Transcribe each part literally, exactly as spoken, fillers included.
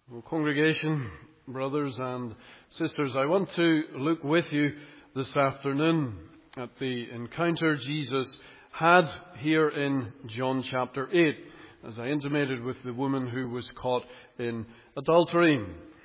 Well, congregation, brothers and sisters, I want to look with you this afternoon at the encounter Jesus had here in John chapter eight, as I intimated, with the woman who was caught in adultery.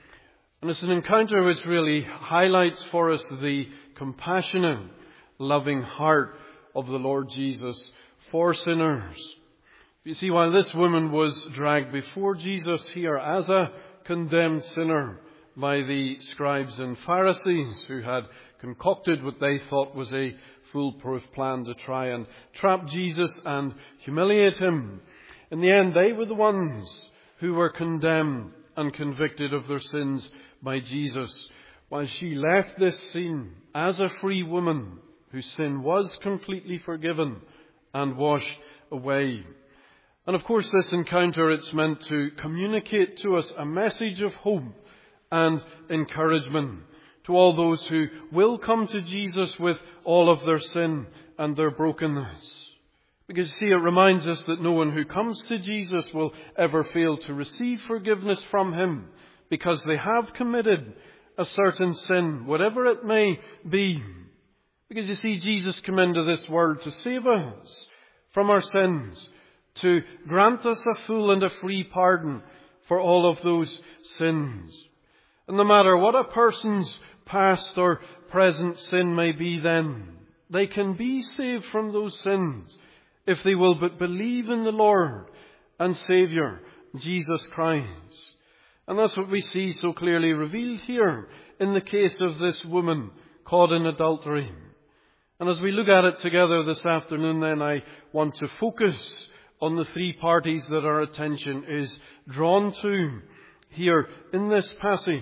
And it's an encounter which really highlights for us the compassionate, loving heart of the Lord Jesus for sinners. You see, while this woman was dragged before Jesus here as a condemned sinner by the scribes and Pharisees who had concocted what they thought was a foolproof plan to try and trap Jesus and humiliate him, in the end they were the ones who were condemned and convicted of their sins by Jesus, while she left this scene as a free woman whose sin was completely forgiven and washed away. And of course, this encounter, it's meant to communicate to us a message of hope and encouragement to all those who will come to Jesus with all of their sin and their brokenness. Because, you see, it reminds us that no one who comes to Jesus will ever fail to receive forgiveness from him, because they have committed a certain sin, whatever it may be. Because, you see, Jesus came into this world to save us from our sins, to grant us a full and a free pardon for all of those sins. And no matter what a person's past or present sin may be then, they can be saved from those sins if they will but believe in the Lord and Saviour, Jesus Christ. And that's what we see so clearly revealed here in the case of this woman caught in adultery. And as we look at it together this afternoon, then I want to focus on the three parties that our attention is drawn to here in this passage.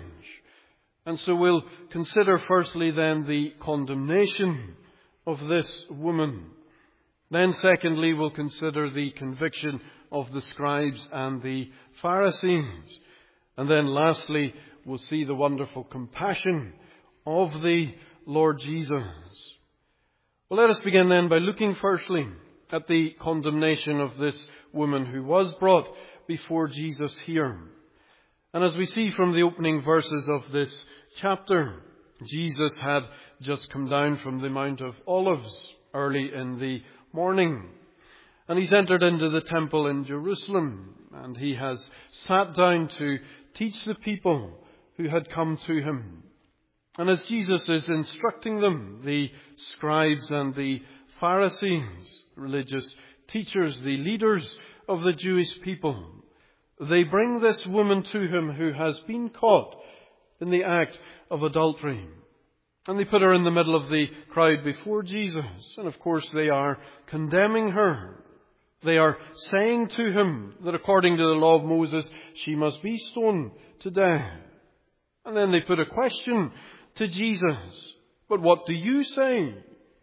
And so we'll consider firstly then the condemnation of this woman. Then secondly, we'll consider the conviction of the scribes and the Pharisees. And then lastly, we'll see the wonderful compassion of the Lord Jesus. Well, let us begin then by looking firstly at the condemnation of this woman who was brought before Jesus here. And as we see from the opening verses of this chapter, Jesus had just come down from the Mount of Olives early in the morning. And he's entered into the temple in Jerusalem, and he has sat down to teach the people who had come to him. And as Jesus is instructing them, the scribes and the Pharisees, religious teachers, the leaders of the Jewish people, they bring this woman to him who has been caught in the act of adultery. And they put her in the middle of the crowd before Jesus. And of course they are condemning her. They are saying to him that according to the law of Moses, she must be stoned to death. And then they put a question to Jesus. But what do you say?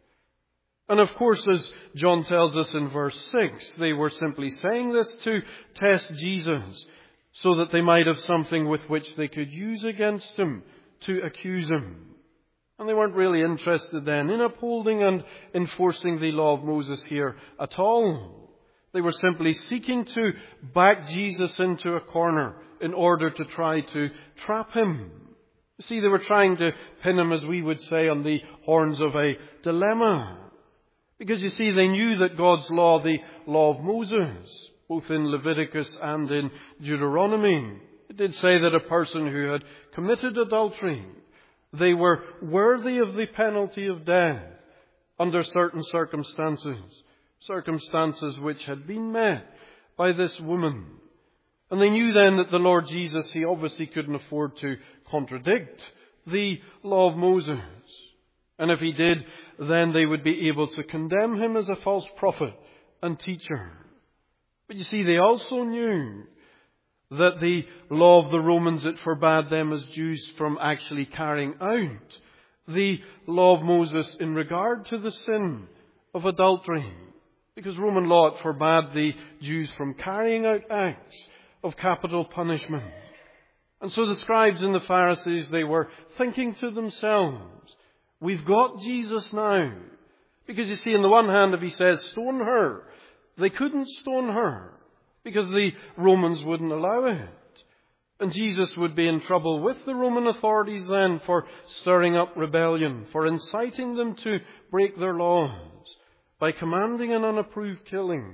And of course, as John tells us in verse six, they were simply saying this to test Jesus, so that they might have something with which they could use against him to accuse him. And they weren't really interested then in upholding and enforcing the law of Moses here at all. They were simply seeking to back Jesus into a corner in order to try to trap him. You see, they were trying to pin him, as we would say, on the horns of a dilemma. Because, you see, they knew that God's law, the law of Moses, both in Leviticus and in Deuteronomy, it did say that a person who had committed adultery, they were worthy of the penalty of death under certain circumstances, circumstances which had been met by this woman. And they knew then that the Lord Jesus, he obviously couldn't afford to contradict the law of Moses. And if he did, then they would be able to condemn him as a false prophet and teacher. But you see, they also knew that the law of the Romans, it forbade them as Jews from actually carrying out the law of Moses in regard to the sin of adultery. Because Roman law, it forbade the Jews from carrying out acts of capital punishment. And so the scribes and the Pharisees, they were thinking to themselves, we've got Jesus now. Because you see, on the one hand, if he says stone her, they couldn't stone her because the Romans wouldn't allow it. And Jesus would be in trouble with the Roman authorities then for stirring up rebellion, for inciting them to break their laws by commanding an unapproved killing.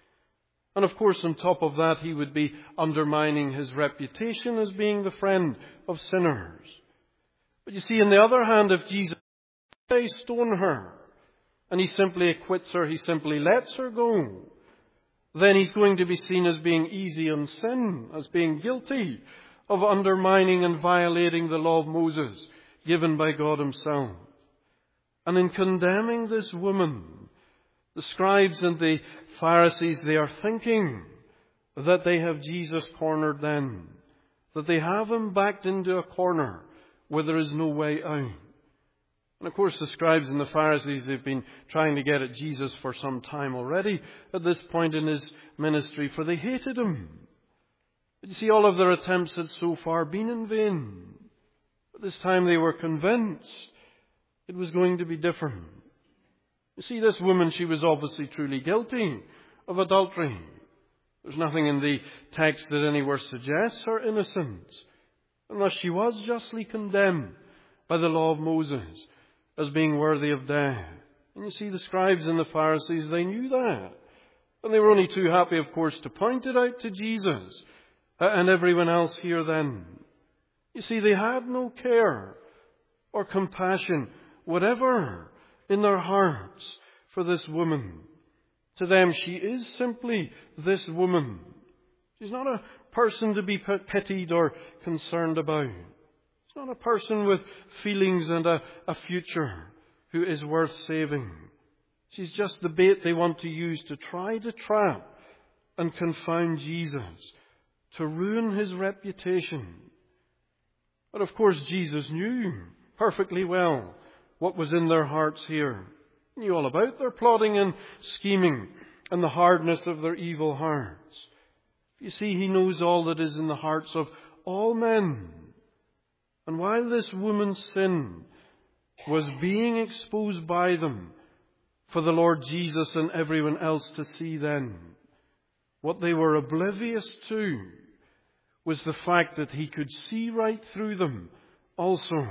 And of course, on top of that, he would be undermining his reputation as being the friend of sinners. But you see, on the other hand, if Jesus, they stone her, and he simply acquits her, he simply lets her go, then he's going to be seen as being easy on sin, as being guilty of undermining and violating the law of Moses given by God himself. And in condemning this woman, the scribes and the Pharisees, they are thinking that they have Jesus cornered then, that they have him backed into a corner where there is no way out. And of course, the scribes and the Pharisees, they've been trying to get at Jesus for some time already at this point in his ministry, for they hated him. But you see, all of their attempts had so far been in vain. But this time they were convinced it was going to be different. You see, this woman, she was obviously truly guilty of adultery. There's nothing in the text that anywhere suggests her innocence, unless she was justly condemned by the law of Moses as being worthy of death. And you see, the scribes and the Pharisees, they knew that. And they were only too happy, of course, to point it out to Jesus and everyone else here then. You see, they had no care or compassion, whatever, in their hearts for this woman. To them, she is simply this woman. She's not a person to be pitied or concerned about. She's not a person with feelings and a, a future who is worth saving. She's just the bait they want to use to try to trap and confound Jesus, to ruin his reputation. But of course, Jesus knew perfectly well what was in their hearts here. He knew all about their plotting and scheming and the hardness of their evil hearts. You see, he knows all that is in the hearts of all men. And while this woman's sin was being exposed by them for the Lord Jesus and everyone else to see then, what they were oblivious to was the fact that he could see right through them also.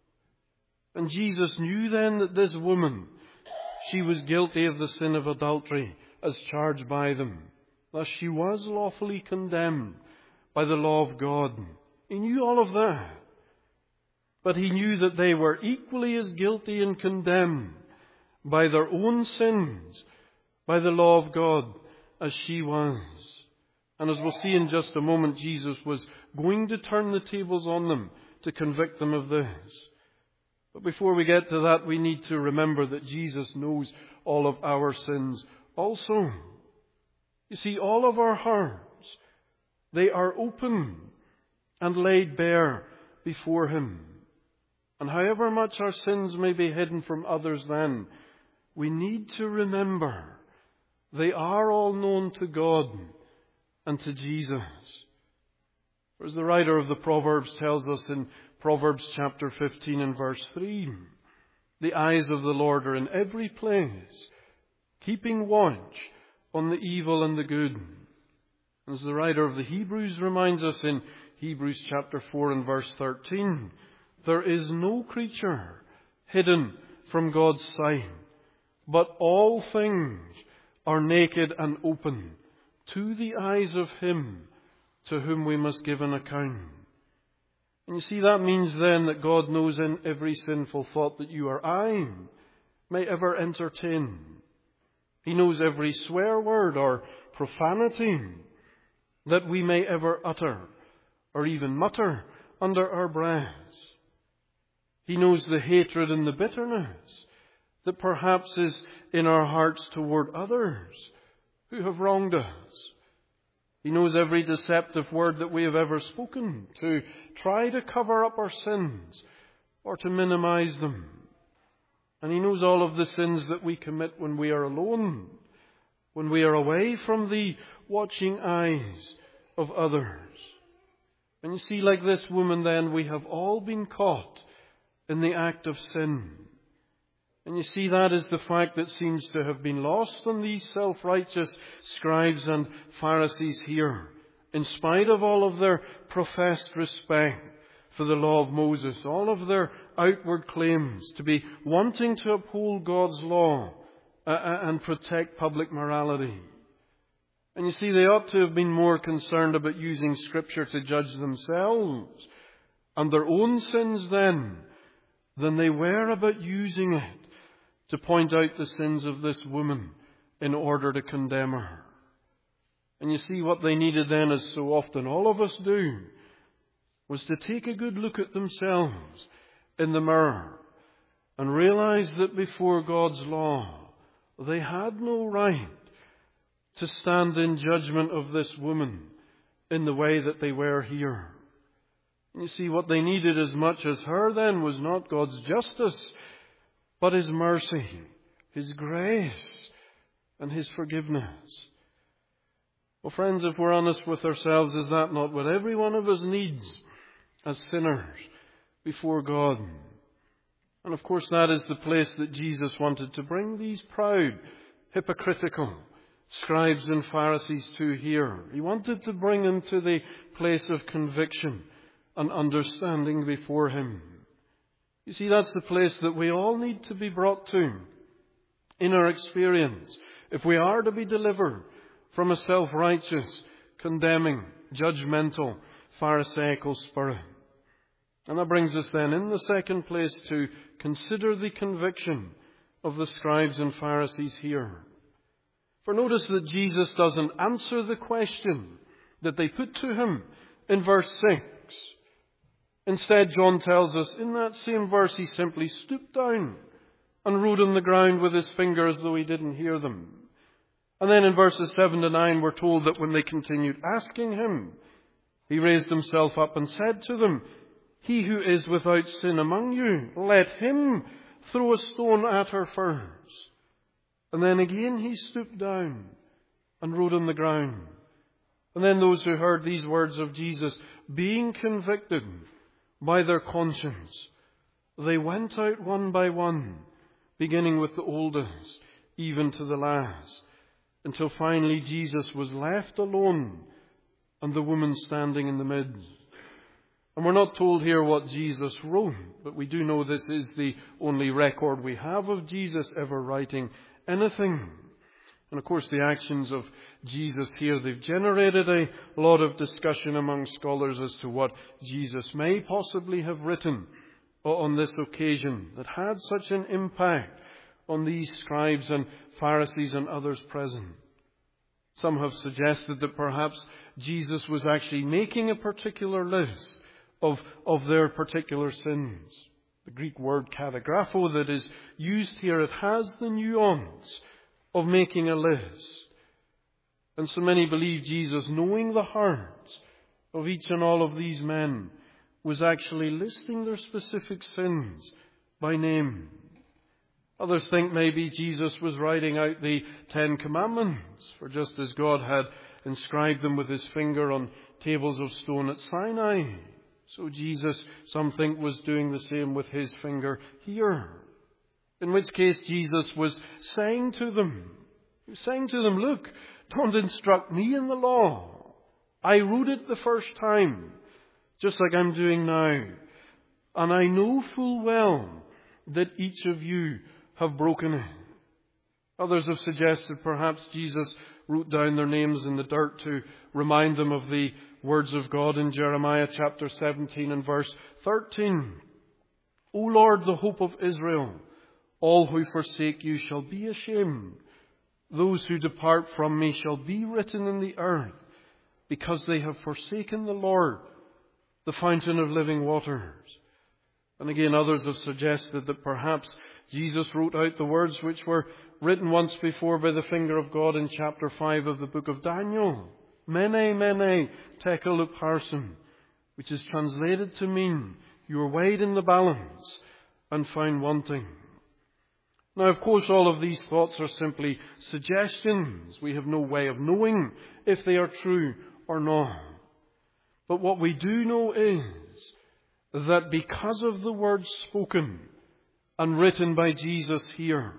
And Jesus knew then that this woman, she was guilty of the sin of adultery as charged by them. Thus she was lawfully condemned by the law of God. He knew all of that. But he knew that they were equally as guilty and condemned by their own sins, by the law of God, as she was. And as we'll see in just a moment, Jesus was going to turn the tables on them to convict them of this. But before we get to that, we need to remember that Jesus knows all of our sins also. You see, all of our hearts, they are open and laid bare before him. And however much our sins may be hidden from others then, we need to remember they are all known to God and to Jesus. For as the writer of the Proverbs tells us in Proverbs chapter fifteen and verse three, the eyes of the Lord are in every place, keeping watch on the evil and the good. As the writer of the Hebrews reminds us in Hebrews chapter four and verse thirteen, there is no creature hidden from God's sight, but all things are naked and open to the eyes of him to whom we must give an account. And you see, that means then that God knows in every sinful thought that you or I may ever entertain. He knows every swear word or profanity that we may ever utter or even mutter under our breaths. He knows the hatred and the bitterness that perhaps is in our hearts toward others who have wronged us. He knows every deceptive word that we have ever spoken to try to cover up our sins or to minimize them. And he knows all of the sins that we commit when we are alone, when we are away from the watching eyes of others. And you see, like this woman then, we have all been caught in the act of sin. And you see, that is the fact that seems to have been lost on these self-righteous scribes and Pharisees here in spite of all of their professed respect for the law of Moses, all of their outward claims to be wanting to uphold God's law and protect public morality. And you see, they ought to have been more concerned about using Scripture to judge themselves and their own sins then than they were about using it to point out the sins of this woman in order to condemn her. And you see, what they needed then, as so often all of us do, was to take a good look at themselves in the mirror and realize that before God's law, they had no right to stand in judgment of this woman in the way that they were here. And you see, what they needed as much as her then was not God's justice, but His mercy, His grace, and His forgiveness. Well, friends, if we're honest with ourselves, is that not what every one of us needs as sinners before God? And of course, that is the place that Jesus wanted to bring these proud, hypocritical scribes and Pharisees to here. He wanted to bring them to the place of conviction and understanding before Him. You see, that's the place that we all need to be brought to in our experience if we are to be delivered from a self-righteous, condemning, judgmental, pharisaical spirit. And that brings us then in the second place to consider the conviction of the scribes and Pharisees here. For notice that Jesus doesn't answer the question that they put to Him in verse six. Instead, John tells us in that same verse, He simply stooped down and wrote on the ground with His finger as though He didn't hear them. And then in verses seven to nine, we're told that when they continued asking Him, He raised Himself up and said to them, "He who is without sin among you, let him throw a stone at her first." And then again He stooped down and wrote on the ground. And then those who heard these words of Jesus, being convicted by their conscience, they went out one by one, beginning with the oldest, even to the last, until finally Jesus was left alone and the woman standing in the midst. And we're not told here what Jesus wrote, but we do know this is the only record we have of Jesus ever writing anything. And of course, the actions of Jesus here, they've generated a lot of discussion among scholars as to what Jesus may possibly have written on this occasion that had such an impact on these scribes and Pharisees and others present. Some have suggested that perhaps Jesus was actually making a particular list of, of their particular sins. The Greek word katagrapho that is used here, it has the nuance of making a list. And so many believe Jesus, knowing the hearts of each and all of these men, was actually listing their specific sins by name. Others think maybe Jesus was writing out the Ten Commandments, for just as God had inscribed them with His finger on tables of stone at Sinai, so Jesus, some think, was doing the same with His finger here. In which case Jesus was saying to them, He was saying to them, look, don't instruct me in the law. I wrote it the first time, just like I'm doing now. And I know full well that each of you have broken it. Others have suggested perhaps Jesus wrote down their names in the dirt to remind them of the words of God in Jeremiah chapter seventeen and verse thirteen. O Lord, the hope of Israel, all who forsake you shall be ashamed. Those who depart from me shall be written in the earth, because they have forsaken the Lord, the fountain of living waters. And again, others have suggested that perhaps Jesus wrote out the words which were written once before by the finger of God in chapter five of the book of Daniel. Mene, mene, tekel upharsin, which is translated to mean, you are weighed in the balance and found wanting. Now, of course, all of these thoughts are simply suggestions. We have no way of knowing if they are true or not. But what we do know is that because of the words spoken and written by Jesus here,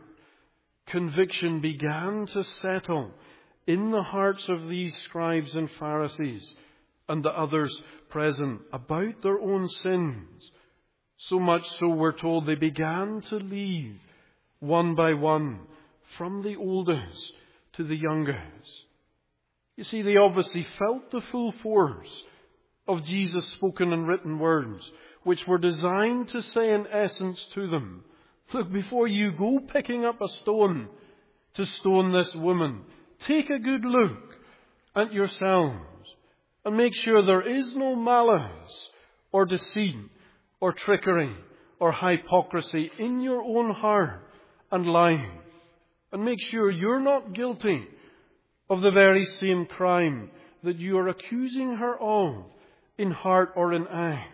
conviction began to settle in the hearts of these scribes and Pharisees and the others present about their own sins. So much so, we're told, they began to leave one by one, from the oldest to the youngest. You see, they obviously felt the full force of Jesus' spoken and written words, which were designed to say in essence to them, look, before you go picking up a stone to stone this woman, take a good look at yourselves and make sure there is no malice or deceit or trickery or hypocrisy in your own heart and life. And make sure you're not guilty of the very same crime that you are accusing her of in heart or in act.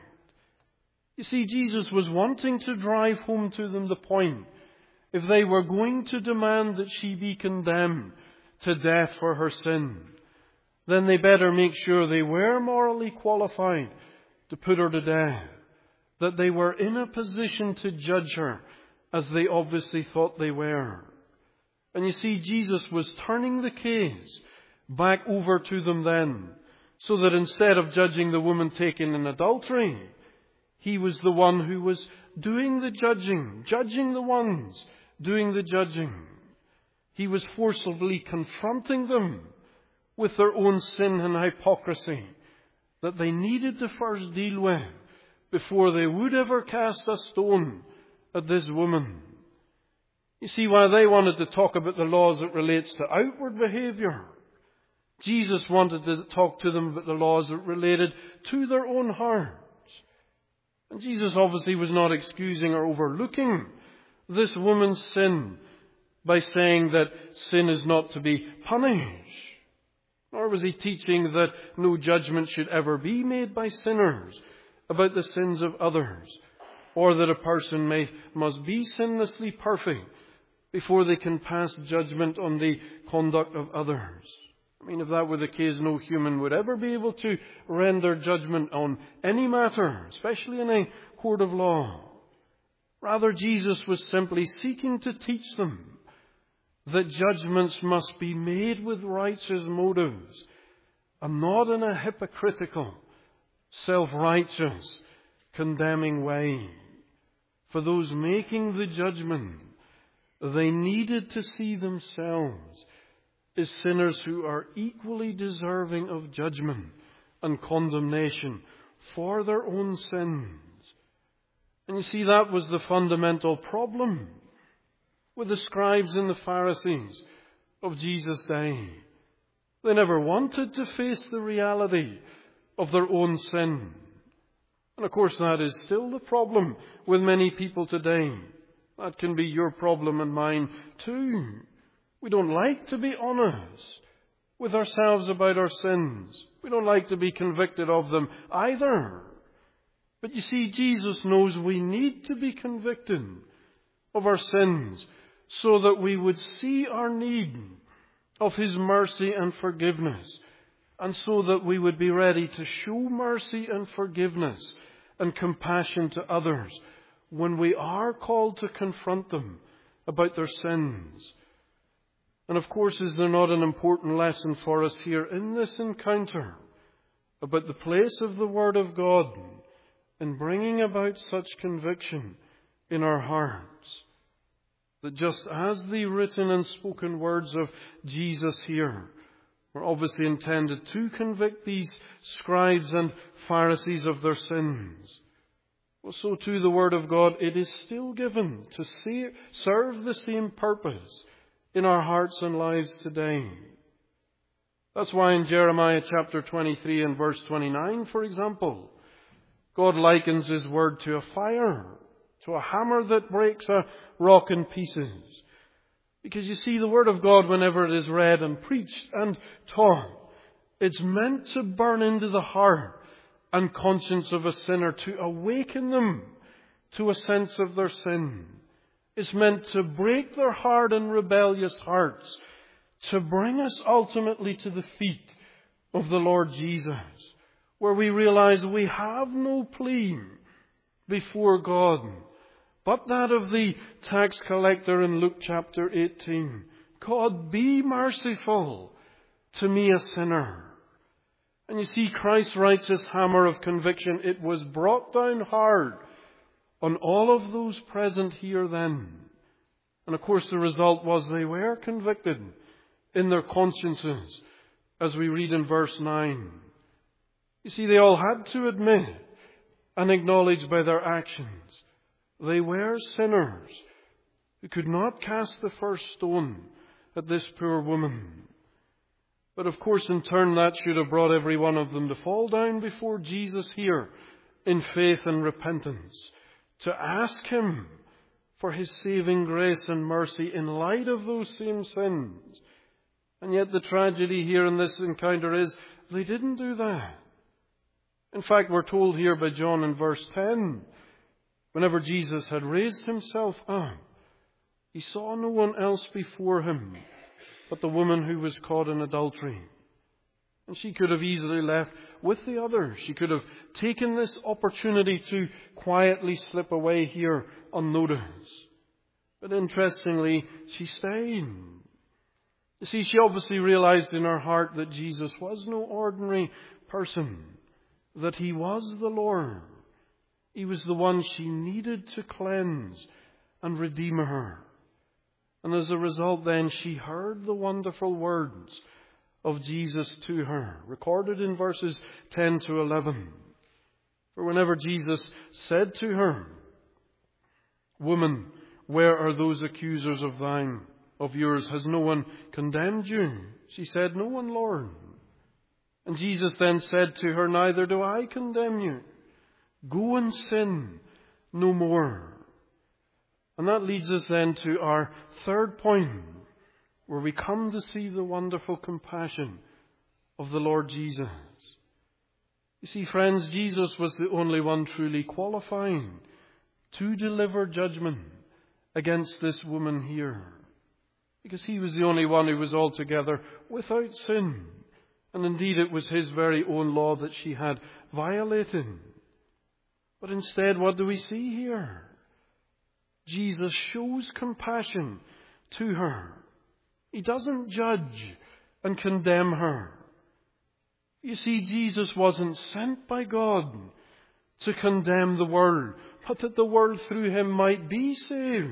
You see, Jesus was wanting to drive home to them the point, if they were going to demand that she be condemned to death for her sin, then they better make sure they were morally qualified to put her to death, that they were in a position to judge her as they obviously thought they were. And you see, Jesus was turning the case back over to them then, so that instead of judging the woman taken in adultery, He was the one who was doing the judging, judging the ones doing the judging. He was forcibly confronting them with their own sin and hypocrisy that they needed to first deal with before they would ever cast a stone at this woman. You see, while they wanted to talk about the laws that relates to outward behavior, Jesus wanted to talk to them about the laws that related to their own hearts. And Jesus obviously was not excusing or overlooking this woman's sin by saying that sin is not to be punished. Nor was He teaching that no judgment should ever be made by sinners about the sins of others, or that a person may must be sinlessly perfect before they can pass judgment on the conduct of others. I mean, if that were the case, no human would ever be able to render judgment on any matter, especially in a court of law. Rather, Jesus was simply seeking to teach them that judgments must be made with righteous motives and not in a hypocritical, self-righteous, condemning way. For those making the judgment, they needed to see themselves as sinners who are equally deserving of judgment and condemnation for their own sins. And you see, that was the fundamental problem with the scribes and the Pharisees of Jesus' day. They never wanted to face the reality of their own sin. And of course, that is still the problem with many people today. That can be your problem and mine too. We don't like to be honest with ourselves about our sins. We don't like to be convicted of them either. But you see, Jesus knows we need to be convicted of our sins so that we would see our need of His mercy and forgiveness, and so that we would be ready to show mercy and forgiveness and compassion to others when we are called to confront them about their sins. And of course, is there not an important lesson for us here in this encounter about the place of the Word of God in bringing about such conviction in our hearts? That just as the written and spoken words of Jesus here were obviously intended to convict these scribes and Pharisees of their sins, well, so too the Word of God, it is still given to see, serve the same purpose in our hearts and lives today. That's why in Jeremiah chapter twenty-three and verse twenty-nine, for example, God likens His Word to a fire, to a hammer that breaks a rock in pieces. Because you see, the Word of God, whenever it is read and preached and taught, it's meant to burn into the heart and conscience of a sinner, to awaken them to a sense of their sin. It's meant to break their hard and rebellious hearts, to bring us ultimately to the feet of the Lord Jesus, where we realize we have no plea before God but that of the tax collector in Luke chapter eighteen. God, be merciful to me, a sinner. And you see, Christ's righteous hammer of conviction, it was brought down hard on all of those present here then. And of course the result was they were convicted in their consciences, as we read in verse nine. You see, they all had to admit and acknowledge by their actions they were sinners who could not cast the first stone at this poor woman. But of course, in turn, that should have brought every one of them to fall down before Jesus here in faith and repentance, to ask Him for His saving grace and mercy in light of those same sins. And yet the tragedy here in this encounter is they didn't do that. In fact, we're told here by John in verse ten, whenever Jesus had raised Himself up, He saw no one else before Him but the woman who was caught in adultery. And she could have easily left with the others. She could have taken this opportunity to quietly slip away here unnoticed. But interestingly, she stayed. You see, she obviously realized in her heart that Jesus was no ordinary person, that He was the Lord. He was the one she needed to cleanse and redeem her. And as a result then, she heard the wonderful words of Jesus to her, recorded in verses ten to eleven. For whenever Jesus said to her, "Woman, where are those accusers of thine, of yours? Has no one condemned you?" She said, "No one, Lord." And Jesus then said to her, "Neither do I condemn you. Go and sin no more." And that leads us then to our third point, where we come to see the wonderful compassion of the Lord Jesus. You see, friends, Jesus was the only one truly qualifying to deliver judgment against this woman here, because He was the only one who was altogether without sin. And indeed, it was His very own law that she had violated. But instead, what do we see here? Jesus shows compassion to her. He doesn't judge and condemn her. You see, Jesus wasn't sent by God to condemn the world, but that the world through Him might be saved.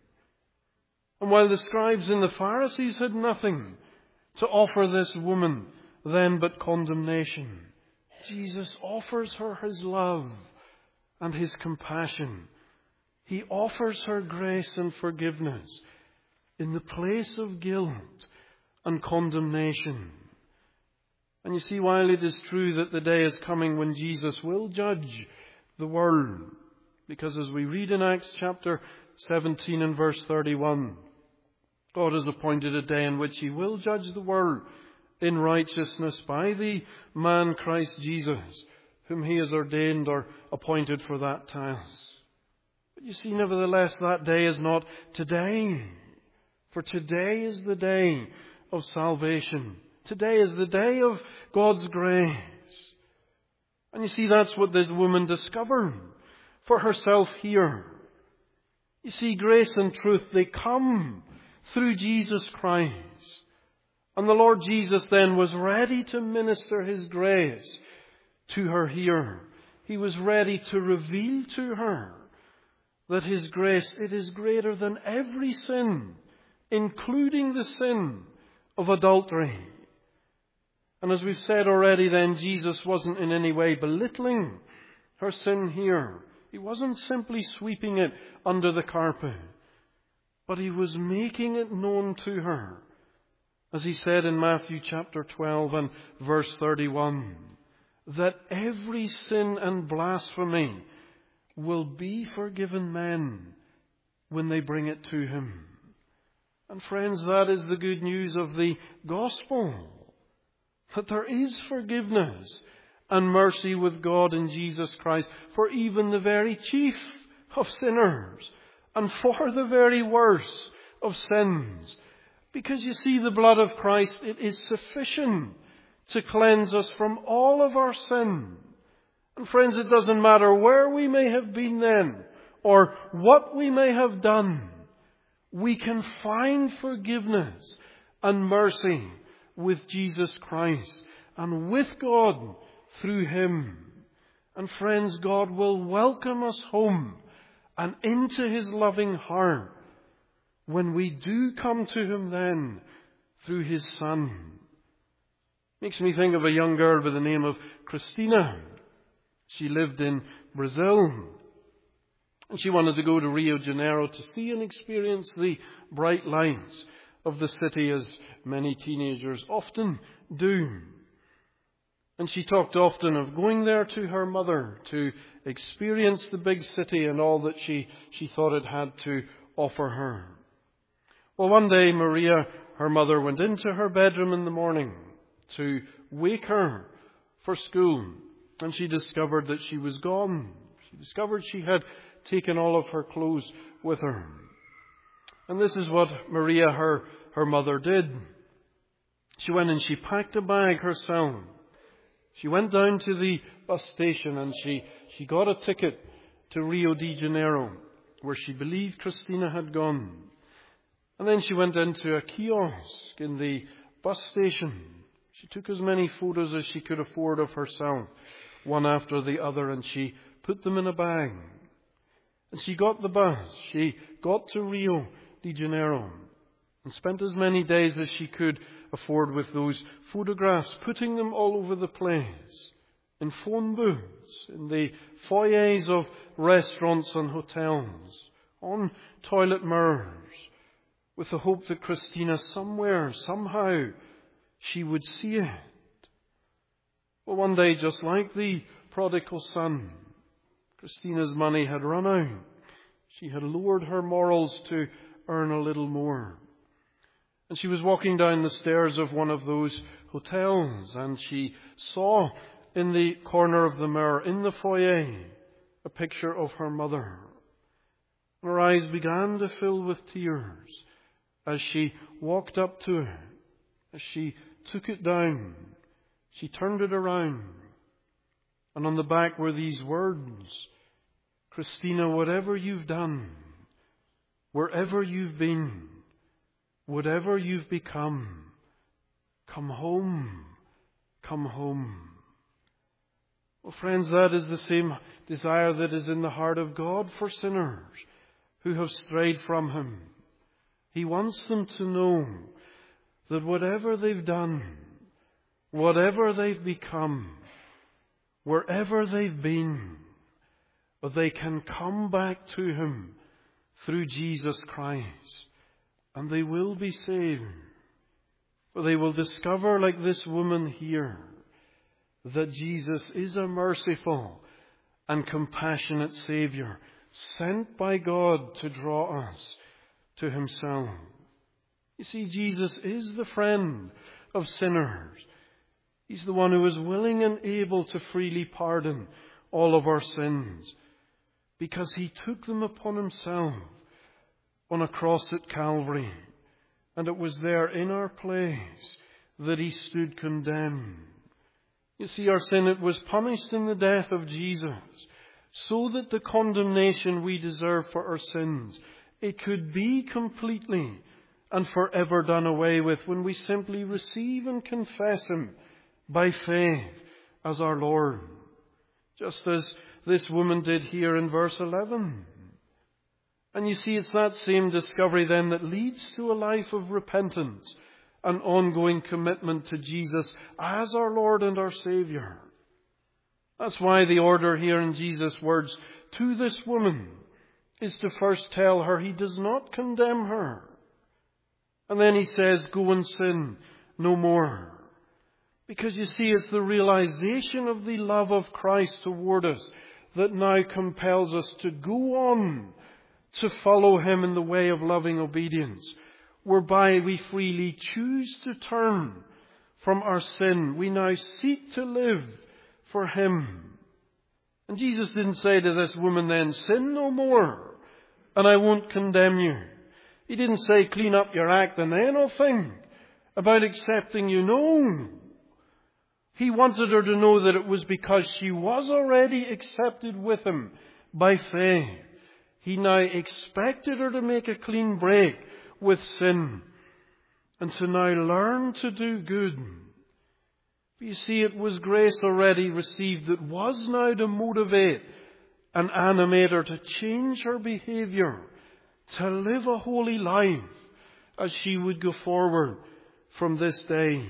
And while the scribes and the Pharisees had nothing to offer this woman then but condemnation, Jesus offers her His love and His compassion. He offers her grace and forgiveness in the place of guilt and condemnation. And you see, while it is true that the day is coming when Jesus will judge the world, because as we read in Acts chapter seventeen and verse thirty-one, God has appointed a day in which He will judge the world in righteousness by the man Christ Jesus, whom He has ordained or appointed for that task. But you see, nevertheless, that day is not today. For today is the day of salvation. Today is the day of God's grace. And you see, that's what this woman discovered for herself here. You see, grace and truth, they come through Jesus Christ. And the Lord Jesus then was ready to minister His grace to her here. He was ready to reveal to her that His grace, it is greater than every sin, including the sin of adultery. And as we've said already then, Jesus wasn't in any way belittling her sin here. He wasn't simply sweeping it under the carpet, but He was making it known to her. As He said in Matthew chapter twelve and verse thirty-one, that every sin and blasphemy will be forgiven men when they bring it to Him. And friends, that is the good news of the gospel, that there is forgiveness and mercy with God in Jesus Christ for even the very chief of sinners and for the very worst of sins. Because you see, the blood of Christ, it is sufficient to cleanse us from all of our sin. And friends, it doesn't matter where we may have been then or what we may have done. We can find forgiveness and mercy with Jesus Christ and with God through Him. And friends, God will welcome us home and into His loving heart when we do come to Him then through His Son. Makes me think of a young girl by the name of Christina. She lived in Brazil. And she wanted to go to Rio de Janeiro to see and experience the bright lights of the city, as many teenagers often do. And she talked often of going there to her mother to experience the big city and all that she, she thought it had to offer her. Well, one day Maria, her mother, went into her bedroom in the morning to wake her for school. And she discovered that she was gone. She discovered she had taken all of her clothes with her. And this is what Maria, her, her mother, did. She went and she packed a bag herself. She went down to the bus station and she, she got a ticket to Rio de Janeiro, where she believed Christina had gone. And then she went into a kiosk in the bus station. She took as many photos as she could afford of herself, one after the other, and she put them in a bag. And she got the bus. She got to Rio de Janeiro and spent as many days as she could afford with those photographs, putting them all over the place, in phone booths, in the foyers of restaurants and hotels, on toilet mirrors, with the hope that Christina somewhere, somehow, she would see it. Well, one day, just like the prodigal son, Christina's money had run out. She had lowered her morals to earn a little more. And she was walking down the stairs of one of those hotels, and she saw in the corner of the mirror, in the foyer, a picture of her mother. Her eyes began to fill with tears as she walked up to it, as she took it down. She turned it around, and on the back were these words: Christina, whatever you've done, wherever you've been, whatever you've become, come home, come home. Well, friends, that is the same desire that is in the heart of God for sinners who have strayed from Him. He wants them to know that whatever they've done, whatever they've become, wherever they've been, they can come back to Him through Jesus Christ, and they will be saved. For they will discover, like this woman here, that Jesus is a merciful and compassionate Saviour, sent by God to draw us to Himself. You see, Jesus is the friend of sinners. He's the one who is willing and able to freely pardon all of our sins, because He took them upon Himself on a cross at Calvary. And it was there in our place that He stood condemned. You see, our sin, it was punished in the death of Jesus, so that the condemnation we deserve for our sins, it could be completely and forever done away with when we simply receive and confess Him by faith as our Lord. Just as this woman did here in verse eleven. And you see, it's that same discovery then that leads to a life of repentance, an ongoing commitment to Jesus as our Lord and our Saviour. That's why the order here in Jesus' words to this woman is to first tell her He does not condemn her. And then He says, go and sin no more. Because you see, it's the realization of the love of Christ toward us that now compels us to go on to follow Him in the way of loving obedience, whereby we freely choose to turn from our sin. We now seek to live for Him. And Jesus didn't say to this woman then, sin no more, and I won't condemn you. He didn't say, clean up your act and then I'll think about accepting you. No. He wanted her to know that it was because she was already accepted with Him by faith. He now expected her to make a clean break with sin and to now learn to do good. But you see, it was grace already received that was now to motivate and animate her to change her behaviour, to live a holy life as she would go forward from this day.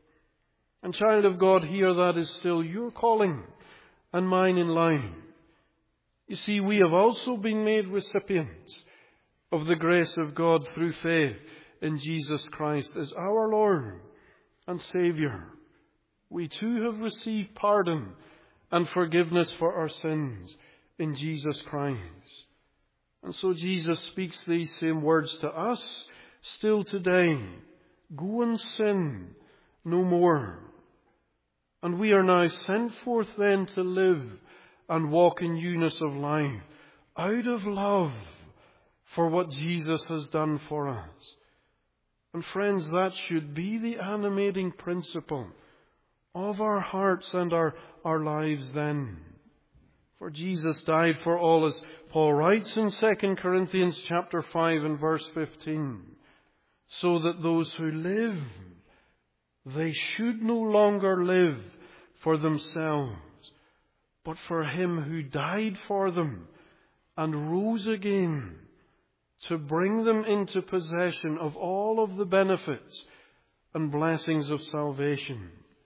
And child of God, here that is still your calling and mine in line. You see, we have also been made recipients of the grace of God through faith in Jesus Christ as our Lord and Saviour. We too have received pardon and forgiveness for our sins in Jesus Christ. And so Jesus speaks these same words to us still today. Go and sin no more. And we are now sent forth then to live and walk in newness of life out of love for what Jesus has done for us. And friends, that should be the animating principle of our hearts and our, our lives then. For Jesus died for all, as Paul writes in Second Corinthians chapter five and verse fifteen, so that those who live, they should no longer live for themselves, but for Him who died for them and rose again to bring them into possession of all of the benefits and blessings of salvation.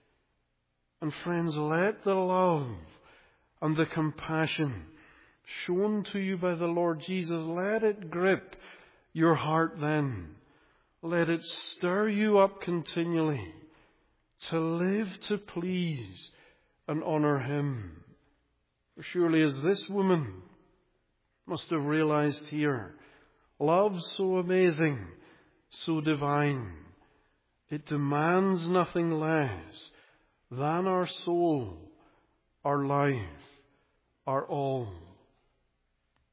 And friends, let the love and the compassion shown to you by the Lord Jesus, let it grip your heart then. Let it stir you up continually to live to please and honour Him. For surely as this woman must have realized here, love so amazing, so divine, it demands nothing less than our soul, our life, our all.